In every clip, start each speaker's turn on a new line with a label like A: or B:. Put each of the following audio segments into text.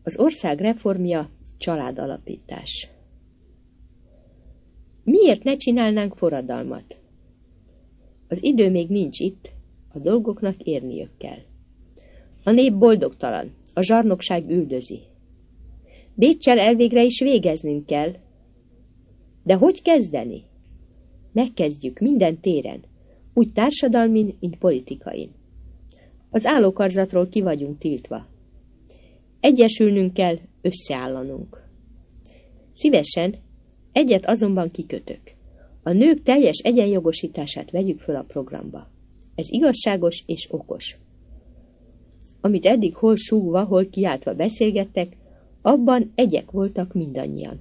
A: Az ország reformja, családalapítás. Miért ne csinálnánk forradalmat? Az idő még nincs itt, a dolgoknak érniük kell. A nép boldogtalan, a zsarnokság üldözi. Béccsel elvégre is végeznünk kell. De hogy kezdeni? Megkezdjük minden téren, úgy társadalmin, mint politikain. Az állókarzatról ki vagyunk tiltva. Egyesülnünk kell, összeállanunk. Szívesen, egyet azonban kikötök. A nők teljes egyenjogosítását vegyük föl a programba. Ez igazságos és okos. Amit eddig hol súgva, hol kiáltva beszélgettek, abban egyek voltak mindannyian.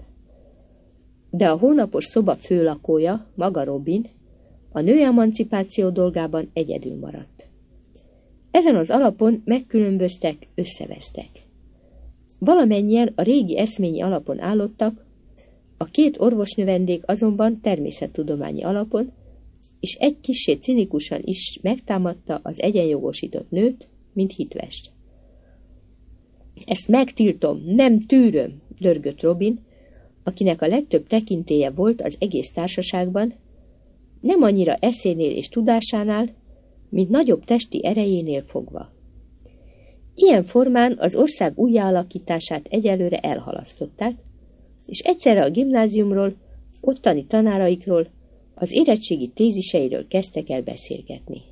A: De a hónapos szoba főlakója, maga Robin, a nőemancipáció dolgában egyedül maradt. Ezen az alapon megkülönböztek, összevesztek. Valamennyien a régi eszményi alapon állottak, a két orvosnövendék azonban természettudományi alapon, és egy kissé cinikusan is megtámadta az egyenjogosított nőt, mint hitvest. Ezt megtiltom, nem tűröm, dörgött Robin, akinek a legtöbb tekintélye volt az egész társaságban, nem annyira eszénél és tudásánál, mint nagyobb testi erejénél fogva. Ilyen formán az ország újjáalakítását egyelőre elhalasztották, és egyszerre a gimnáziumról, ottani tanáraikról, az érettségi téziseiről kezdtek el beszélgetni.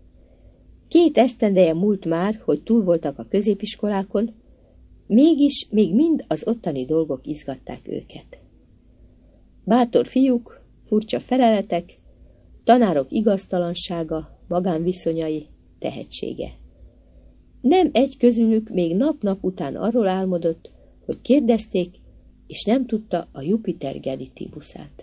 A: 2 esztendeje múlt már, hogy túl voltak a középiskolákon, mégis még mind az ottani dolgok izgatták őket. Bátor fiúk, furcsa feleletek, tanárok igaztalansága, magánviszonyai, tehetsége. Nem egy közülük még nap-nap után arról álmodott, hogy kérdezték, és nem tudta a Jupiter genitivusát.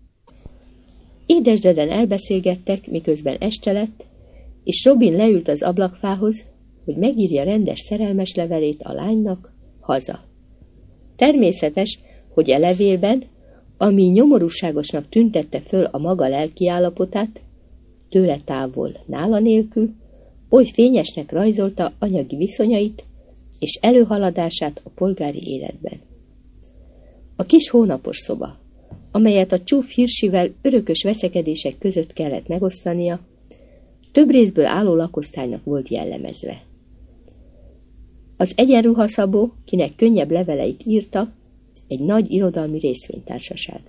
A: Édesdeden elbeszélgettek, miközben este lett, és Robin leült az ablakfához, hogy megírja rendes szerelmes levelét a lánynak haza. Természetes, hogy a levélben, ami nyomorúságosnak tüntette föl a maga lelkiállapotát, tőle távol, nála nélkül, oly fényesnek rajzolta anyagi viszonyait és előhaladását a polgári életben. A kis hónapos szoba, amelyet a csúf Hirsivel örökös veszekedések között kellett megosztania, több részből álló lakosztálynak volt jellemezve. Az egyenruhaszabó, kinek könnyebb leveleit írta, egy nagy irodalmi részvénytársaság.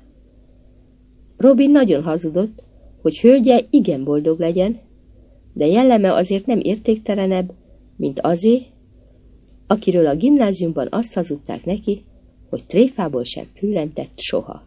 A: Robin nagyon hazudott, hogy hölgye igen boldog legyen, de jelleme azért nem értéktelenebb, mint azé, akiről a gimnáziumban azt hazudták neki, hogy tréfából sem füllentett soha.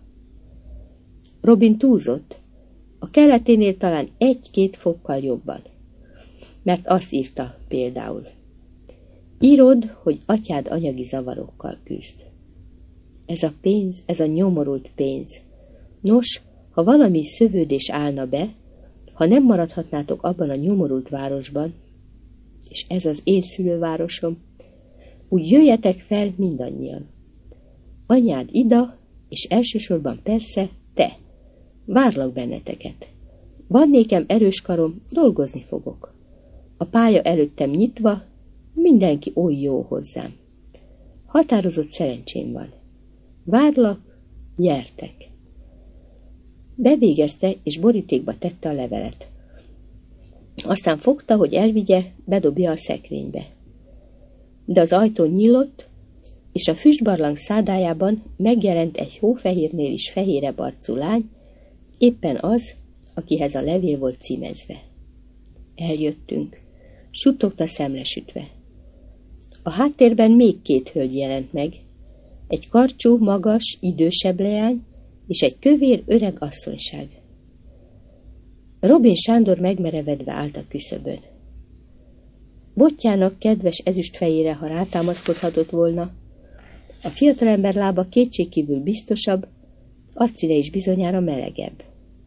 A: Robin túlzott, a kelleténél talán 1-2 fokkal jobban, mert azt írta például: írod, hogy atyád anyagi zavarokkal küzd. Ez a pénz, ez a nyomorult pénz. Nos, ha valami szövődés állna be, ha nem maradhatnátok abban a nyomorult városban, és ez az én szülővárosom, úgy jöjjetek fel mindannyian. Anyád Ida, és elsősorban persze te. Várlak benneteket. Van nékem erős karom, dolgozni fogok. A pálya előttem nyitva, mindenki oly jó hozzám. Határozott szerencsém van. Várlak, gyertek. Bevégezte, és borítékba tette a levelet. Aztán fogta, hogy elvigye, bedobja a szekrénybe. De az ajtó nyílott, és a füstbarlang szádájában megjelent egy hófehérnél is fehérebb arcú lány, éppen az, akihez a levél volt címezve. Eljöttünk, suttogta szemresütve. A háttérben még 2 hölgy jelent meg, egy karcsú, magas, idősebb leány, és egy kövér, öreg asszonyság. Robin Sándor megmerevedve állt a küszöbön. Botjának kedves ezüstfejére, ha rátámaszkodhatott volna, a fiatalember lába kétségkívül biztosabb, arcszíne is bizonyára melegebb.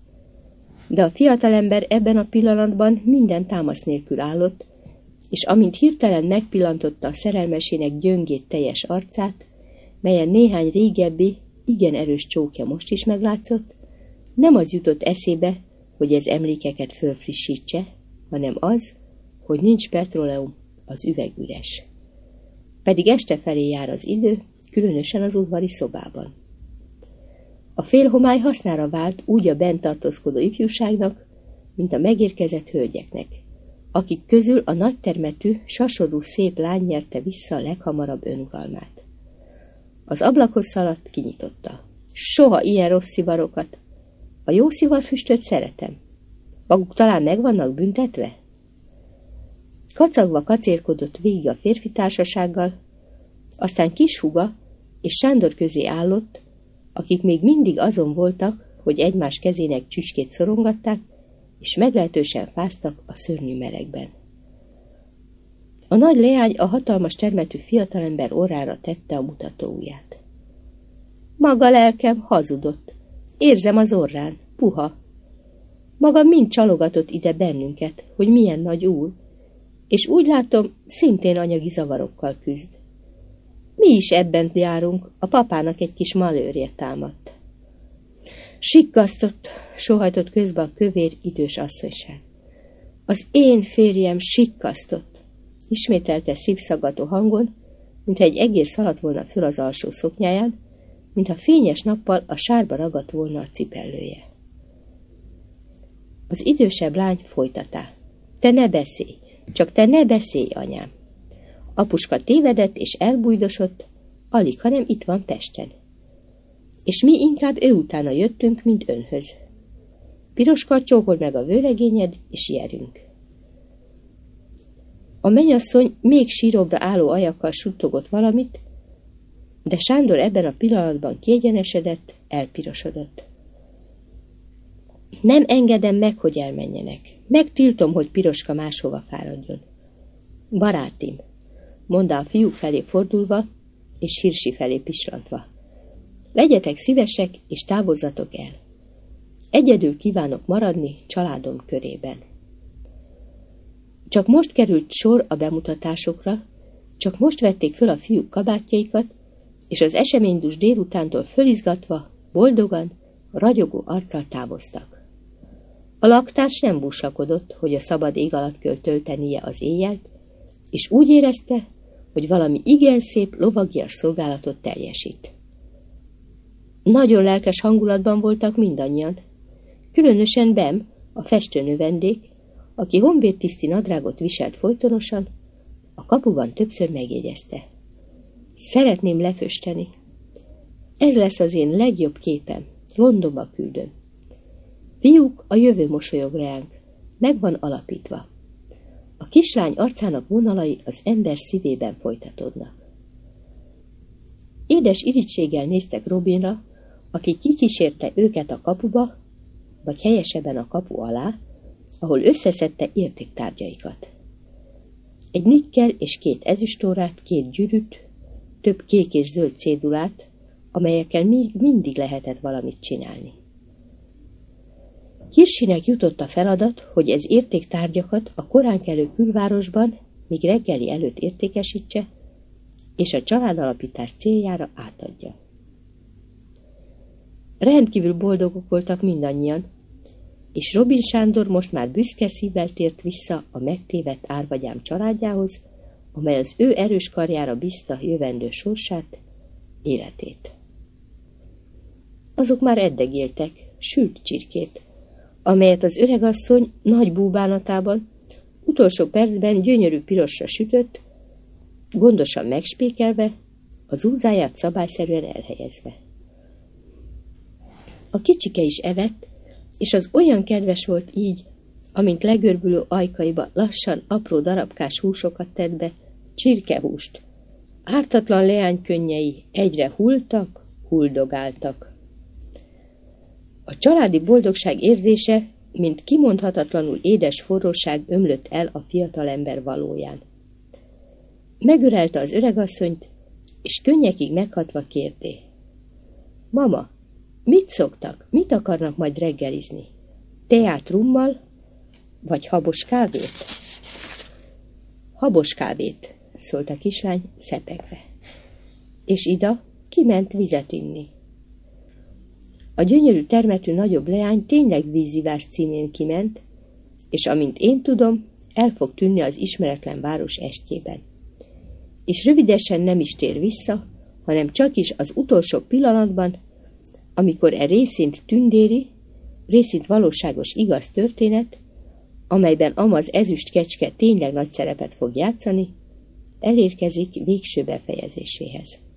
A: De a fiatalember ebben a pillanatban minden támasz nélkül állott, és amint hirtelen megpillantotta a szerelmesének gyöngét teljes arcát, melyen néhány régebbi, igen erős csókja most is meglátszott, nem az jutott eszébe, hogy ez emlékeket fölfrissítse, hanem az, hogy nincs petróleum, az üveg üres. pedig este felé jár az idő, különösen az udvari szobában. A félhomály hasznára vált úgy a bent tartózkodó ifjúságnak, mint a megérkezett hölgyeknek, akik közül a nagytermetű, sasorú szép lány nyerte vissza a leghamarabb önuralmát. Az ablakhoz szaladt, kinyitotta. Soha ilyen rossz szivarokat. A jó szivarfüstöt szeretem. Maguk talán meg vannak büntetve? Kacagva kacérkodott végig a férfi társasággal, aztán Kishuga és Sándor közé állott, akik még mindig azon voltak, hogy egymás kezének csücskét szorongatták, és meglehetősen fáztak a szörnyű melegben. A nagy leány a hatalmas termetű fiatalember orrára tette a mutatóujját. Maga lelkem hazudott. Érzem az orrán, puha. Maga mind csalogatott ide bennünket, hogy milyen nagy úr, és úgy látom, szintén anyagi zavarokkal küzd. Mi is ebben járunk, a papának egy kis malőrje támadt. Sikkasztott, sóhajtott közbe a kövér, idős asszonyság. Az én férjem sikkasztott, ismételte szívszaggató hangon, mintha egy egér szaladt volna föl az alsó szoknyáján, mintha fényes nappal a sárba ragadt volna a cipellője. Az idősebb lány folytatá. Te ne beszélj, csak te ne beszélj, anyám. Apuska tévedett és elbújdosott, alig, hanem itt van Pesten. És mi inkább ő utána jöttünk, mint önhöz. Piroska, csókold meg a vőlegényed, és gyerünk. A mennyasszony még síróbbra álló ajakkal suttogott valamit, de Sándor ebben a pillanatban kiegyenesedett, elpirosodott. Nem engedem meg, hogy elmenjenek. Megtiltom, hogy Piroska máshova fáradjon. Barátim, mondta a fiúk felé fordulva, és Hirsi felé pislantva. Legyetek szívesek, és távozzatok el. Egyedül kívánok maradni családom körében. Csak most került sor a bemutatásokra, csak most vették föl a fiúk kabátjaikat, és az eseménydús délutántól fölizgatva, boldogan, ragyogó arccal távoztak. A laktárs nem búsakodott, hogy a szabad ég alatt kell töltenie az éjjelt, és úgy érezte, hogy valami igen szép lovagias szolgálatot teljesít. Nagyon lelkes hangulatban voltak mindannyian, különösen Bem, a festőnövendék, aki honvédtiszti nadrágot viselt folytonosan, a kapuban többször megjegyezte. Szeretném lefösteni. Ez lesz az én legjobb képem, Londonba küldöm. Fiúk, a jövő mosolyog ránk, meg van alapítva. A kislány arcának vonalai az ember szívében folytatódnak. Édes irítséggel néztek Robinra, aki kikísérte őket a kapuba, vagy helyesebben a kapu alá, ahol összeszedte értéktárgyaikat. Egy nikkel és 2 ezüstórát, 2 gyűrűt, több kék és zöld cédulát, amelyekkel mindig lehetett valamit csinálni. Hirsinek jutott a feladat, hogy ez értéktárgyakat a koránkelő külvárosban még reggeli előtt értékesítse, és a családalapítás céljára átadja. Rendkívül boldogok voltak mindannyian, és Robin Sándor most már büszke szívvel tért vissza a megtévedt árvagyám családjához, amely az ő erős karjára bízta jövendő sorsát, életét. Azok már eddegéltek, sült csirkét, amelyet az öregasszony nagy búbánatában utolsó percben gyönyörű pirosra sütött, gondosan megspékelve, az úzáját szabályszerűen elhelyezve. A kicsike is evett, és az olyan kedves volt így, amint legörbülő ajkaiba lassan apró darabkás húsokat tett be, csirkehúst. Ártatlan leány könnyei egyre hultak, huldogáltak. A családi boldogság érzése, mint kimondhatatlanul édes forróság ömlött el a fiatalember valóján. Megölelte az öregasszonyt, és könnyekig meghatva kérdé. Mama, mit szoktak, mit akarnak majd reggelizni? Teát rummal, vagy habos kávét? Habos kávét, szólt a kislány szepegve. És Ida kiment vizet inni. A gyönyörű termetű nagyobb leány tényleg vízivás címén kiment, és amint én tudom, el fog tűnni az ismeretlen város estjében. és rövidesen nem is tér vissza, hanem csak is az utolsó pillanatban, amikor részint tündéri, részint valóságos igaz történet, amelyben Amaz ezüst kecske tényleg nagy szerepet fog játszani, elérkezik végső befejezéséhez.